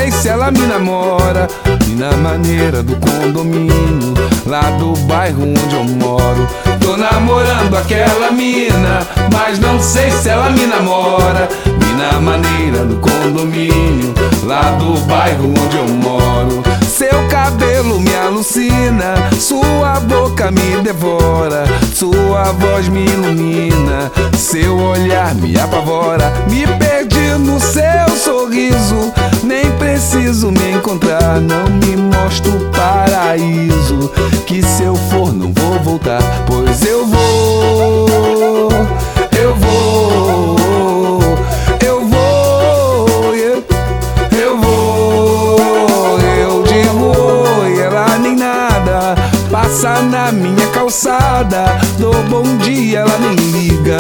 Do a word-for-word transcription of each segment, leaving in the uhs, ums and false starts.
sei se ela me namora. Mina maneira do condomínio, lá do bairro onde eu moro. Tô namorando aquela mina, mas não sei se ela me namora. Mina maneira do condomínio, lá do bairro onde eu moro. Seu cabelo me alucina, sua boca me devora, sua voz me ilumina, seu olhar me apavora. Me perdi no seu sorriso, nem preciso me encontrar. Não me mostra o paraíso, que se eu for não vou voltar. Pois eu vou, eu vou, eu vou, eu, eu vou. Eu digo oi, ela nem nada, passa na minha calçada. Dou bom dia, ela nem liga.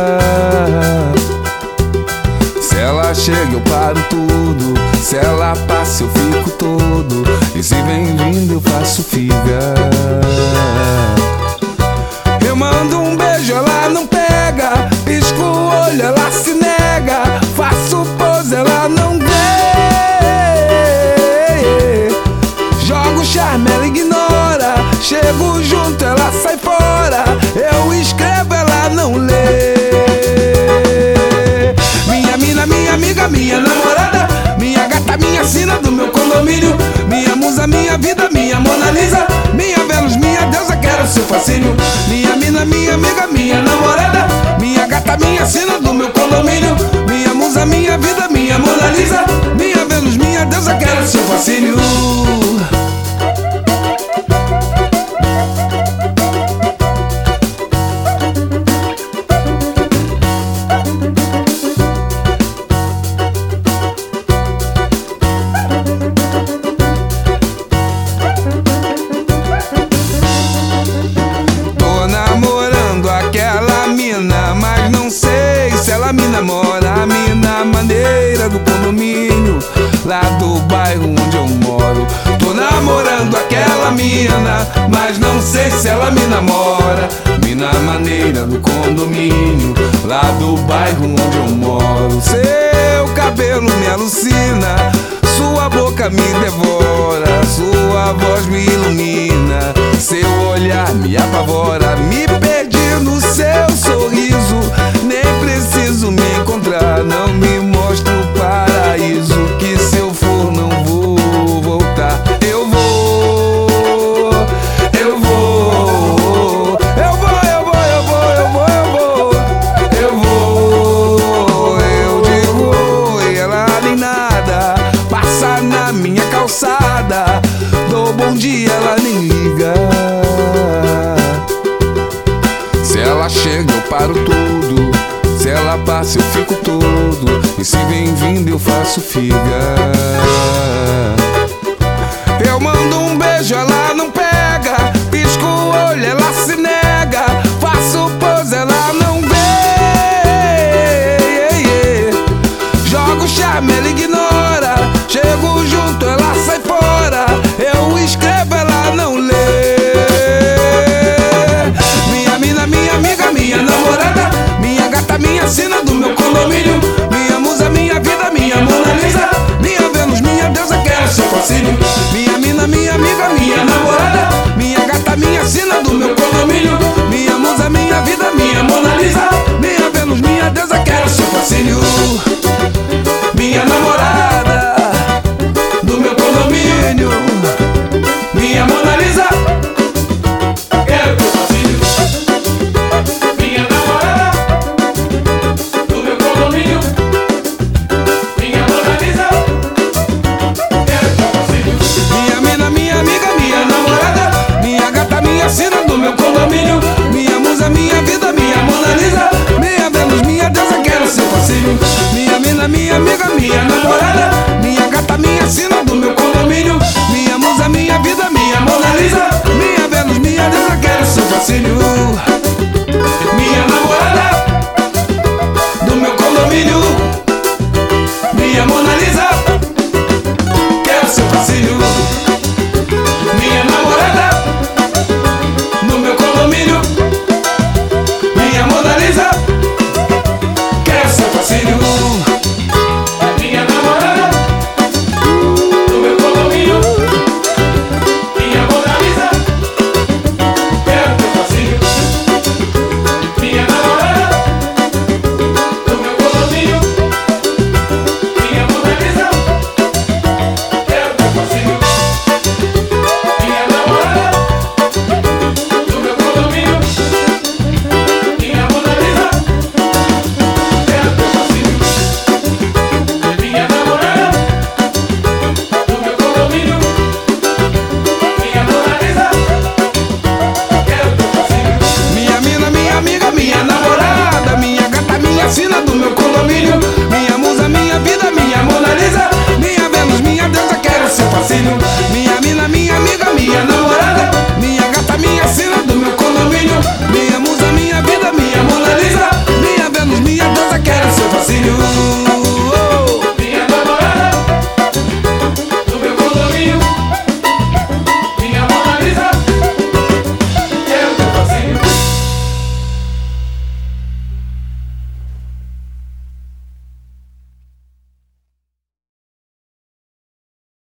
Se ela chega eu paro tudo, se ela passa eu fico todo, e se vem vindo eu faço figa. Eu mando um beijo, ela não pega, pisco o olho, ela se nega, faço pose, ela não vê. Jogo charme, ela ignora, chego junto, ela sai fora. Eu escrevo, ela não lê. Minha mina, minha amiga, minha namorada, minha gata, minha sina do meu condomínio, minha musa, minha vida, minha Mona Lisa, minha Vênus, minha deusa, quero seu fascínio. Minha mina, minha amiga, minha namorada, minha gata, minha sina do meu condomínio, minha musa, minha vida, minha Mona Lisa, minha Vênus, minha deusa, quero seu fascínio. Me namora, a mina maneira do condomínio, lá do bairro onde eu moro. Tô namorando aquela mina, mas não sei se ela me namora. Mina maneira do condomínio, lá do bairro onde eu moro. Seu cabelo me alucina, sua boca me devora, sua voz me ilumina, seu olhar me apavora. Me perdi no seu sorriso, nem preciso me encontrar. Não me mostra o paraíso, que se eu for não vou voltar. Eu vou, eu vou, eu vou, eu vou, eu vou, eu vou, eu vou, eu vou. Eu digo oi, ela nem nada, passa na minha calçada. Dou bom dia, ela nem liga. Se ela chega eu paro tudo, se ela passa eu fico todo, e se vem vindo eu faço figa.